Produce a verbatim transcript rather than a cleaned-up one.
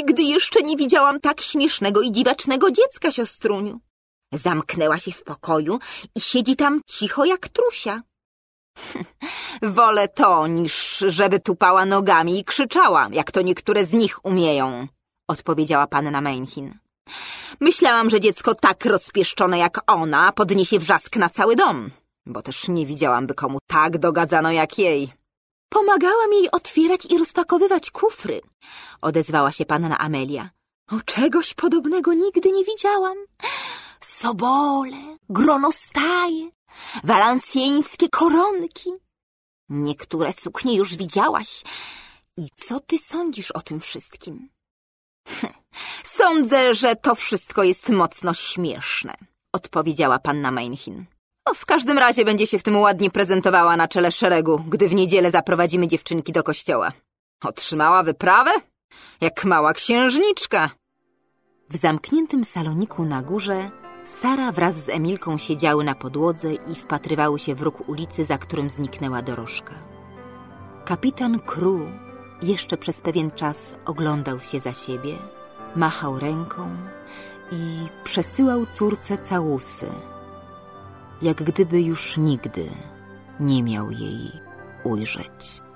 Nigdy jeszcze nie widziałam tak śmiesznego i dziwacznego dziecka, siostruniu. Zamknęła się w pokoju i siedzi tam cicho jak trusia. Wolę to, niż żeby tupała nogami i krzyczała, jak to niektóre z nich umieją, odpowiedziała panna Meinhin. Myślałam, że dziecko tak rozpieszczone jak ona podniesie wrzask na cały dom, bo też nie widziałam, by komu tak dogadzano jak jej. Pomagałam jej otwierać i rozpakowywać kufry, odezwała się panna Amelia. O, czegoś podobnego nigdy nie widziałam. Sobole, gronostaje, walansjeńskie koronki. Niektóre suknie już widziałaś. I co ty sądzisz o tym wszystkim? Sądzę, że to wszystko jest mocno śmieszne, odpowiedziała panna Meinhin. O, w każdym razie będzie się w tym ładnie prezentowała na czele szeregu, gdy w niedzielę zaprowadzimy dziewczynki do kościoła. Otrzymała wyprawę? Jak mała księżniczka. W zamkniętym saloniku na górze Sara wraz z Emilką siedziały na podłodze i wpatrywały się w róg ulicy, za którym zniknęła dorożka. Kapitan Crew jeszcze przez pewien czas oglądał się za siebie, machał ręką i przesyłał córce całusy, jak gdyby już nigdy nie miał jej ujrzeć.